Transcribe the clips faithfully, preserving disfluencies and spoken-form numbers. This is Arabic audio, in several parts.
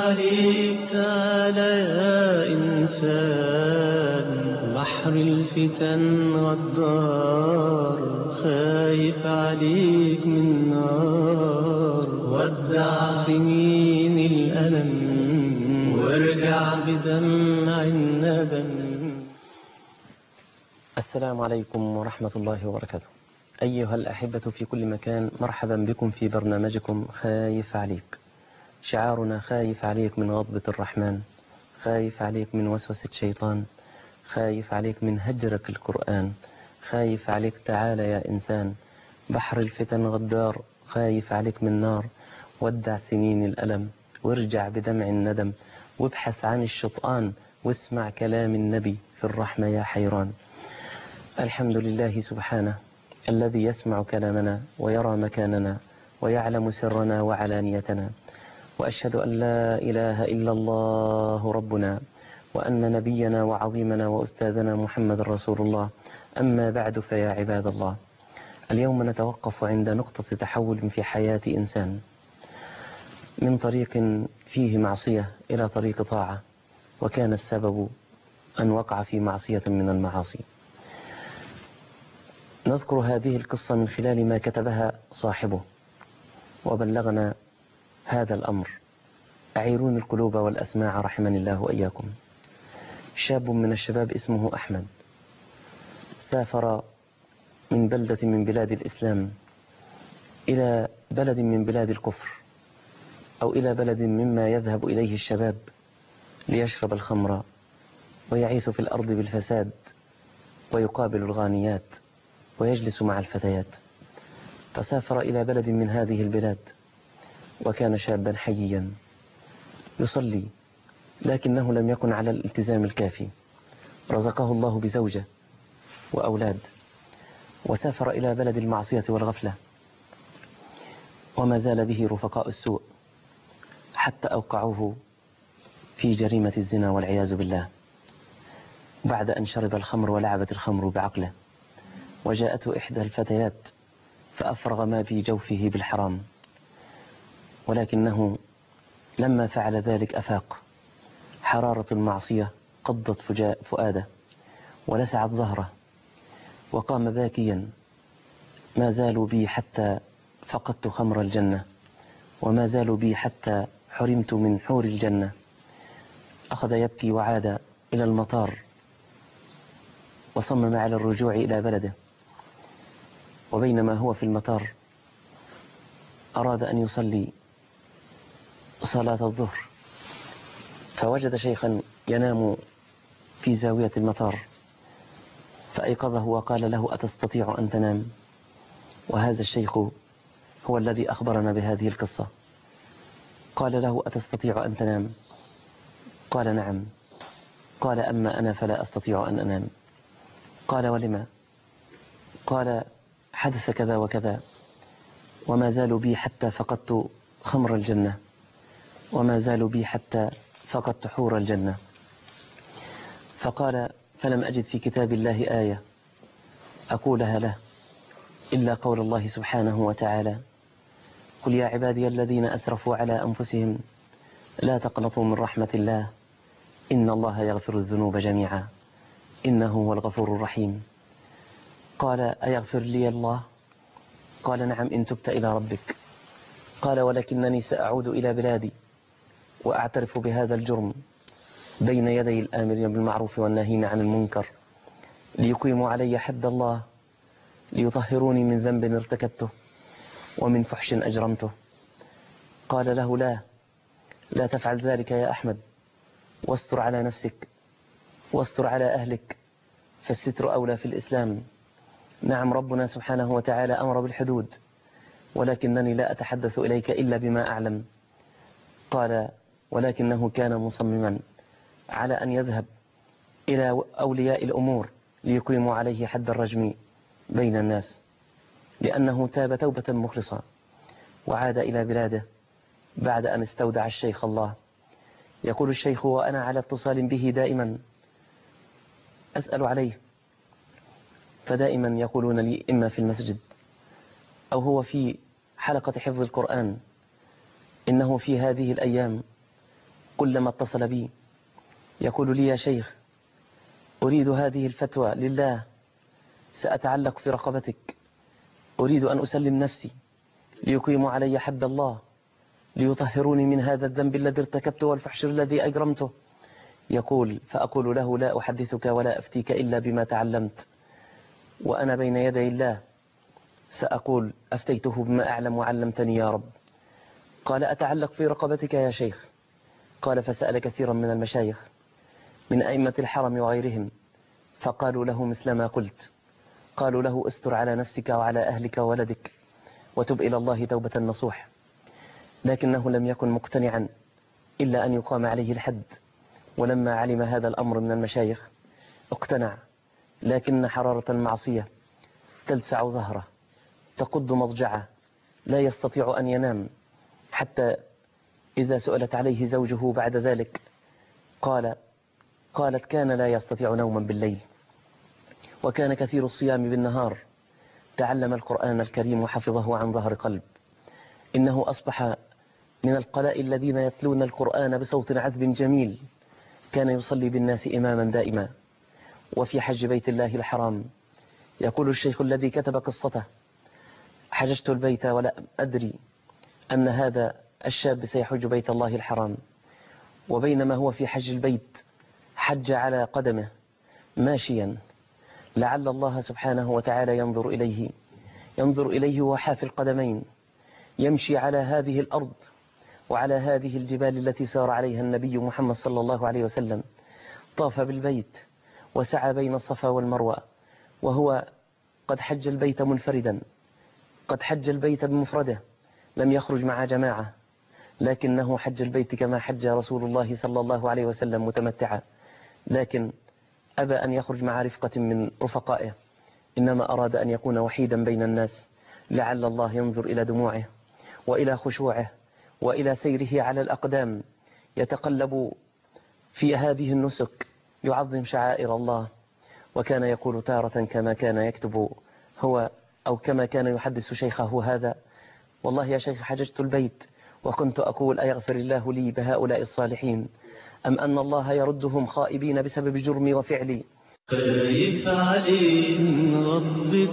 عليك تعالى يا إنسان، بحر الفتن غدار، خايف عليك من نار. ودع سنين الألم وارجع بدمع الندم. السلام عليكم ورحمة الله وبركاته. أيها الأحبة في كل مكان، مرحبا بكم في برنامجكم خايف عليك. شعارنا خايف عليك من غضبة الرحمن، خايف عليك من وسوسة شيطان، خايف عليك من هجرك القرآن، خايف عليك تعالى يا إنسان، بحر الفتن غدار، خايف عليك من نار. ودع سنين الألم وارجع بدمع الندم، وابحث عن الشيطان واسمع كلام النبي في الرحمة يا حيران. الحمد لله سبحانه الذي يسمع كلامنا ويرى مكاننا ويعلم سرنا وعلانيتنا، وأشهد أن لا إله إلا الله ربنا، وأن نبينا وعظيمنا وأستاذنا محمد رسول الله. أما بعد، فيا عباد الله، اليوم نتوقف عند نقطة تحول في حياة إنسان، من طريق فيه معصية إلى طريق طاعة، وكان السبب أن وقع في معصية من المعاصي. نذكر هذه القصة من خلال ما كتبها صاحبه وبلغنا هذا الأمر. أعيرون القلوب والأسماع رحمني الله وإياكم. شاب من الشباب اسمه أحمد سافر من بلدة من بلاد الإسلام إلى بلد من بلاد الكفر، أو إلى بلد مما يذهب إليه الشباب ليشرب الخمر ويعيث في الأرض بالفساد ويقابل الغانيات ويجلس مع الفتيات. فسافر إلى بلد من هذه البلاد، وكان شابا حييا يصلي، لكنه لم يكن على الالتزام الكافي. رزقه الله بزوجة وأولاد، وسافر إلى بلد المعصية والغفلة، وما زال به رفقاء السوء حتى أوقعوه في جريمة الزنا والعياذ بالله، بعد أن شرب الخمر ولعبت الخمر بعقله. وجاءته إحدى الفتيات فأفرغ ما في جوفه بالحرام، ولكنه لما فعل ذلك أفاق. حرارة المعصية قضت فؤاده ولسعت ظهره، وقام باكيا: ما زالوا بي حتى فقدت خمر الجنة، وما زالوا بي حتى حرمت من حور الجنة. أخذ يبكي وعاد إلى المطار، وصمم على الرجوع إلى بلده. وبينما هو في المطار أراد أن يصلي صلاة الظهر، فوجد شيخا ينام في زاوية المطار، فأيقظه وقال له: أتستطيع أن تنام؟ وهذا الشيخ هو الذي أخبرنا بهذه القصة. قال له: أتستطيع أن تنام؟ قال: نعم. قال: أما أنا فلا أستطيع أن أنام. قال: ولما؟ قال: حدث كذا وكذا، وما زالوا بي حتى فقدت خمر الجنة، وما زالوا بي حتى فقدت حور الجنة. فقال: فلم أجد في كتاب الله آية أقولها له إلا قول الله سبحانه وتعالى: قل يا عبادي الذين أسرفوا على أنفسهم لا تقنطوا من رحمة الله إن الله يغفر الذنوب جميعا إنه هو الغفور الرحيم. قال: أيغفر لي الله؟ قال: نعم إن تبت إلى ربك. قال: ولكنني سأعود إلى بلادي وأعترف بهذا الجرم بين يدي الآمرين بالمعروف والناهين عن المنكر، ليقيموا علي حد الله، ليطهروني من ذنب ارتكبته ومن فحش أجرمته. قال له: لا لا تفعل ذلك يا أحمد، واستر على نفسك واستر على أهلك، فالستر أولى في الإسلام. نعم ربنا سبحانه وتعالى أمر بالحدود، ولكنني لا أتحدث إليك إلا بما أعلم. قال: ولكنه كان مصمما على أن يذهب إلى أولياء الأمور ليقيموا عليه حد الرجم بين الناس، لأنه تاب توبة مخلصة وعاد إلى بلاده بعد أن استودع الشيخ الله. يقول الشيخ وأنا على اتصال به دائما أسأل عليه، فدائما يقولون لي إما في المسجد أو هو في حلقة حفظ القرآن إنه في هذه الأيام كلما اتصل بي يقول لي: يا شيخ، أريد هذه الفتوى لله، سأتعلق في رقبتك، أريد أن أسلم نفسي ليقيموا علي حد الله، ليطهروني من هذا الذنب الذي ارتكبته والفحش الذي أجرمته. يقول: فأقول له: لا أحدثك ولا أفتيك إلا بما تعلمت، وأنا بين يدي الله سأقول: أفتيته بما أعلم وعلمتني يا رب. قال: أتعلق في رقبتك يا شيخ. قال: فسأل كثيرا من المشايخ من أئمة الحرم وغيرهم، فقالوا له مثل ما قلت. قالوا له: استر على نفسك وعلى أهلك وولدك وتب إلى الله توبة نصوح. لكنه لم يكن مقتنعا إلا أن يقام عليه الحد. ولما علم هذا الأمر من المشايخ اقتنع، لكن حرارة المعصية تلسع ظهره، تقض مضجعه، لا يستطيع أن ينام. حتى إذا سئلت عليه زوجه بعد ذلك قال قالت: كان لا يستطيع نوما بالليل، وكان كثير الصيام بالنهار، تعلم القرآن الكريم وحفظه عن ظهر قلب. إنه أصبح من القلائل الذين يتلون القرآن بصوت عذب جميل. كان يصلي بالناس إماما دائما. وفي حج بيت الله الحرام يقول الشيخ الذي كتب قصته: حججت البيت ولا أدري أن هذا الشاب سيحج بيت الله الحرام، وبينما هو في حج البيت حج على قدمه ماشيا، لعل الله سبحانه وتعالى ينظر إليه ينظر إليه وهو حافي القدمين، يمشي على هذه الأرض وعلى هذه الجبال التي سار عليها النبي محمد صلى الله عليه وسلم. طاف بالبيت وسعى بين الصفا والمروة، وهو قد حج البيت منفردا، قد حج البيت بمفرده، لم يخرج مع جماعة، لكنه حج البيت كما حج رسول الله صلى الله عليه وسلم متمتعا. لكن أبى أن يخرج مع رفقة من رفقائه، إنما أراد أن يكون وحيدا بين الناس، لعل الله ينظر إلى دموعه وإلى خشوعه وإلى سيره على الأقدام، يتقلب في هذه النسك، يعظم شعائر الله. وكان يقول تارة كما كان يكتب هو، أو كما كان يحدث شيخه هذا: والله يا شيخ، حججت البيت وكنت أقول: أيغفر الله لي بهؤلاء الصالحين، أم أن الله يردهم خائبين بسبب جرمي وفعلي. خايف عليك من غضبة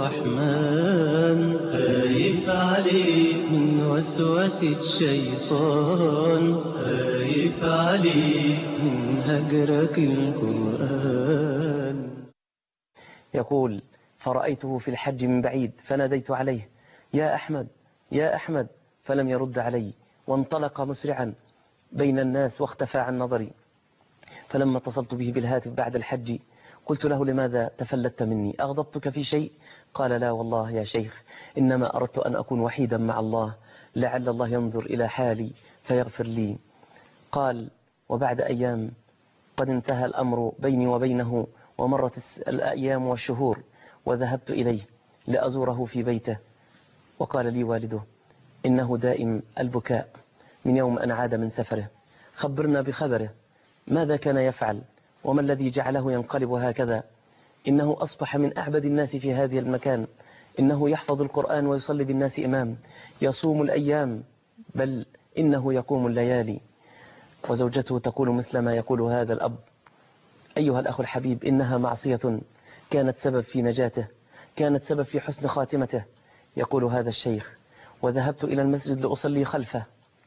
الرحمن، خايف عليك من وسوسة الشيطان، خايف عليك من هجرك القرآن. يقول: فرأيته في الحج من بعيد فناديت عليه: يا أحمد، يا أحمد، فلم يرد علي، وانطلق مسرعا بين الناس واختفى عن نظري. فلما اتصلت به بالهاتف بعد الحج قلت له: لماذا تفلت مني؟ أغضبتك في شيء؟ قال: لا والله يا شيخ، إنما أردت أن أكون وحيدا مع الله، لعل الله ينظر إلى حالي فيغفر لي. قال: وبعد أيام قد انتهى الأمر بيني وبينه، ومرت الأيام والشهور، وذهبت إليه لأزوره في بيته، وقال لي والده: إنه دائم البكاء من يوم أن عاد من سفره، خبرنا بخبره، ماذا كان يفعل وما الذي جعله ينقلب هكذا؟ إنه أصبح من أعبد الناس في هذه المكان، إنه يحفظ القرآن ويصلي بالناس إمام، يصوم الأيام، بل إنه يقوم الليالي. وزوجته تقول مثل ما يقول هذا الأب: أيها الأخ الحبيب، إنها معصية كانت سبب في نجاته، كانت سبب في حسن خاتمته. يقول هذا الشيخ: وذهبت إلى المسجد لأصلي خلفه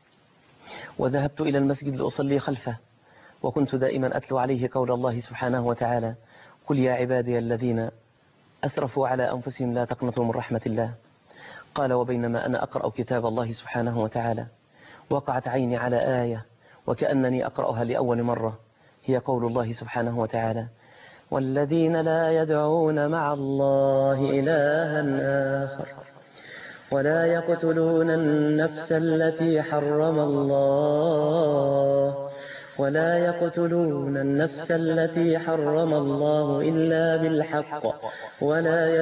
وذهبت إلى المسجد لأصلي خلفه وكنت دائما أتلو عليه قول الله سبحانه وتعالى: قل يا عبادي الذين أسرفوا على أنفسهم لا تقنطوا من رحمة الله. قال: وبينما أنا أقرأ كتاب الله سبحانه وتعالى وقعت عيني على آية وكأنني أقرأها لأول مرة، هي قول الله سبحانه وتعالى: والذين لا يدعون مع الله إلها آخر ولا يقتلون النفس التي حرم الله ولا يقتلون النفس التي حرم الله إلا بالحق ولا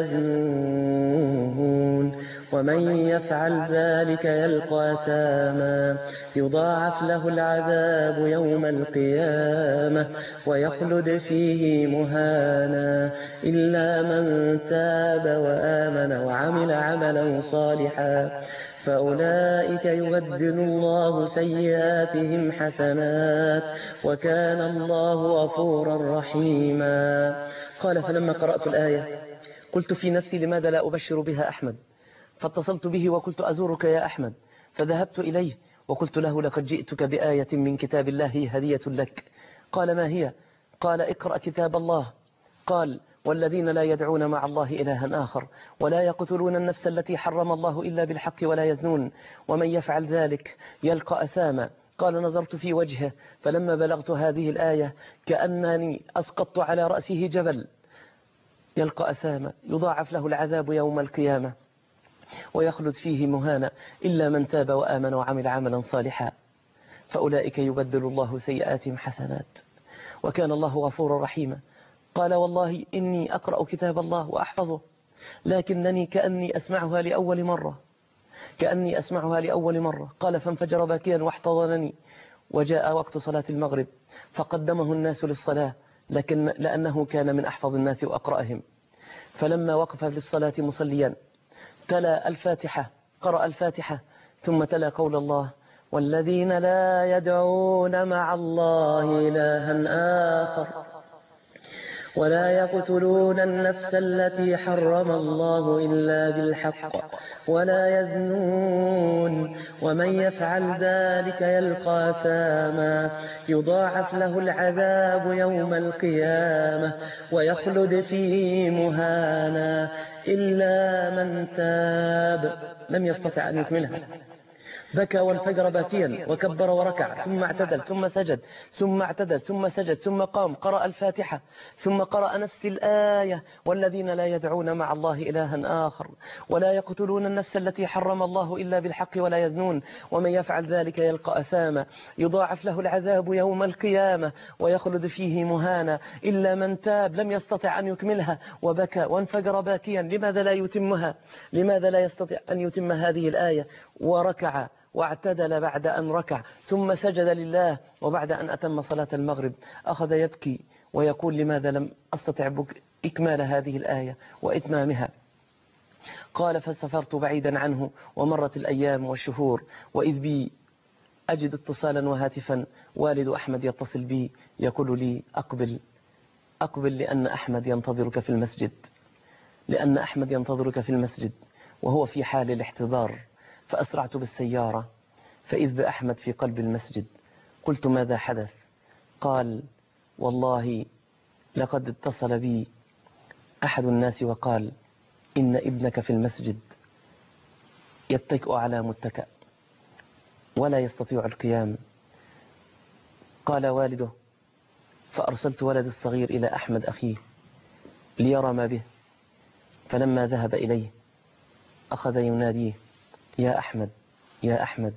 يزنون ومن يفعل ذلك يلقى أثاما يضاعف له العذاب يوم القيامة ويخلد فيه مهانا إلا من تاب وآمن وعمل عملا صالحا فأولئك يبدل الله سيئاتهم حسنات وكان الله غفورا رحيما. قال فلما قرأت الآية قلت في نفسي لماذا لا أبشر بها أحمد، فاتصلت به وقلت أزورك يا أحمد، فذهبت إليه وقلت له لقد جئتك بآية من كتاب الله هدية لك. قال ما هي؟ قال اقرأ كتاب الله. قال والذين لا يدعون مع الله إلها آخر ولا يقتلون النفس التي حرم الله إلا بالحق ولا يزنون ومن يفعل ذلك يلقى أثاما. قال نظرت في وجهه فلما بلغت هذه الآية كأنني أسقطت على رأسه جبل. يلقى أثاما يضاعف له العذاب يوم القيامة ويخلد فيه مهانا إلا من تاب وآمن وعمل عملا صالحا فأولئك يبدل الله سيئاتهم حسنات وكان الله غفورا رحيما. قال والله إني أقرأ كتاب الله وأحفظه لكنني كأني أسمعها لأول مرة كأني أسمعها لأول مرة. قال فانفجر باكيا واحتضنني. وجاء وقت صلاة المغرب فقدمه الناس للصلاة لكن لأنه كان من أحفظ الناس وأقرأهم. فلما وقف للصلاة مصليا تلا الفاتحة قرأ الفاتحة ثم تلا قول الله والذين لا يدعون مع الله إلها آخر ولا يقتلون النفس التي حرم الله إلا بالحق ولا يزنون ومن يفعل ذلك يلقى أثاما يضاعف له العذاب يوم القيامة ويخلد فيه مهانا إلا من تاب لم يستطع أن يكملها. بكى وانفجر باكيا وكبر وركع ثم اعتدل ثم سجد ثم اعتدل ثم سجد ثم قام قرأ الفاتحة ثم قرأ نفس الآية والذين لا يدعون مع الله إلها آخر ولا يقتلون النفس التي حرم الله إلا بالحق ولا يزنون ومن يفعل ذلك يلقى أثاما يضاعف له العذاب يوم القيامة ويخلد فيه مهانا إلا من تاب لم يستطع أن يكملها وبكى وانفجر باكيا. لماذا لا يتمها؟ لماذا لا يستطيع أن يتم هذه الآية؟ وركع واعتدل بعد أن ركع ثم سجد لله وبعد أن أتم صلاة المغرب أخذ يبكي ويقول لماذا لم أستطع إكمال هذه الآية وإتمامها. قال فسافرت بعيدا عنه ومرت الأيام والشهور وإذ بي أجد اتصالا وهاتفا والد أحمد يتصل بي يقول لي أقبل أقبل لأن أحمد ينتظرك في المسجد لأن أحمد ينتظرك في المسجد وهو في حال الاحتضار. فأسرعت بالسيارة فإذ بأحمد في قلب المسجد. قلت ماذا حدث؟ قال والله لقد اتصل بي أحد الناس وقال إن ابنك في المسجد يتكئ على متكأ ولا يستطيع القيام. قال والده فأرسلت ولد الصغير إلى أحمد أخيه ليرى ما به فلما ذهب إليه أخذ يناديه يا أحمد يا أحمد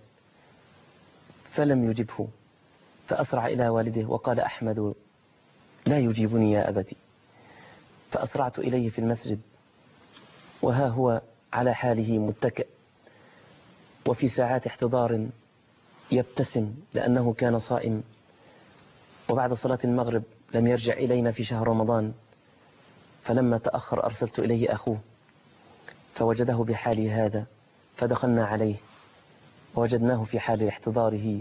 فلم يجبه فأسرع إلى والده وقال أحمد لا يجيبني يا أبتي. فأسرعت إليه في المسجد وها هو على حاله متكئ وفي ساعات احتضار يبتسم لأنه كان صائم وبعد صلاة المغرب لم يرجع إلينا في شهر رمضان. فلما تأخر أرسلت إليه أخوه فوجده بحالي هذا فدخلنا عليه ووجدناه في حال احتضاره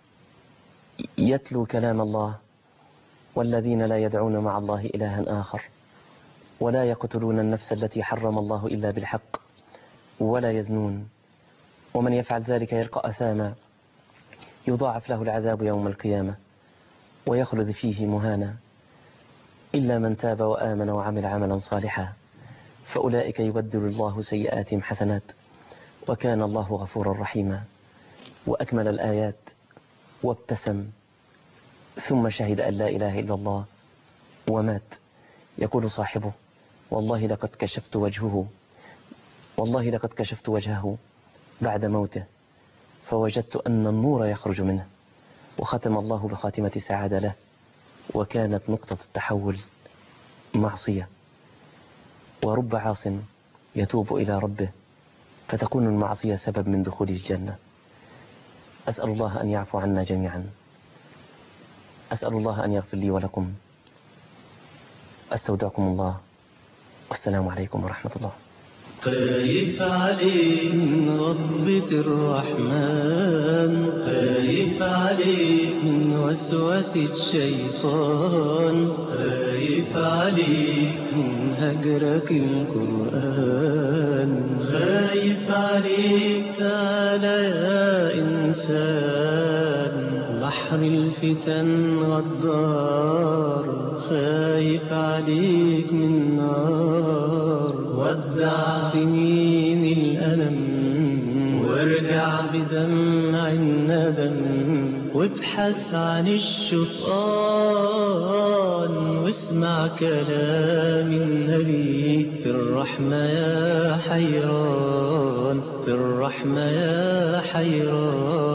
يتلو كلام الله والذين لا يدعون مع الله إلها آخر ولا يقتلون النفس التي حرم الله إلا بالحق ولا يزنون ومن يفعل ذلك يلقى أثاما يضاعف له العذاب يوم القيامة ويخلد فيه مهانا إلا من تاب وآمن وعمل عملا صالحا فأولئك يبدل الله سيئاتهم حسنات وكان الله غفورا رحيما. وأكمل الآيات وابتسم ثم شهد أن لا إله إلا الله ومات. يقول صاحبه والله لقد كشفت وجهه والله لقد كشفت وجهه بعد موته فوجدت أن النور يخرج منه وختم الله بخاتمة سعادة له وكانت نقطة التحول معصية. ورب عاص يتوب إلى ربه فتكون المعصية سبب من دخوله الجنة. أسأل الله أن يعفو عنا جميعا. أسأل الله أن يغفر لي ولكم. أستودعكم الله والسلام عليكم ورحمة الله. خايف عليك من غضبة الرحمن، خايف عليك من وسوسة الشيطان، خايف عليك من هجرك القرآن، خايف عليك. تعالى يا إنسان، بحر الفتن غدار، خايف عليك من نار. ودع سنين الألم وارجع بدمع الندم، وابحث عن الشيطان واسمع كلام النبي. في الرحمة يا حيران، في الرحمة يا حيران.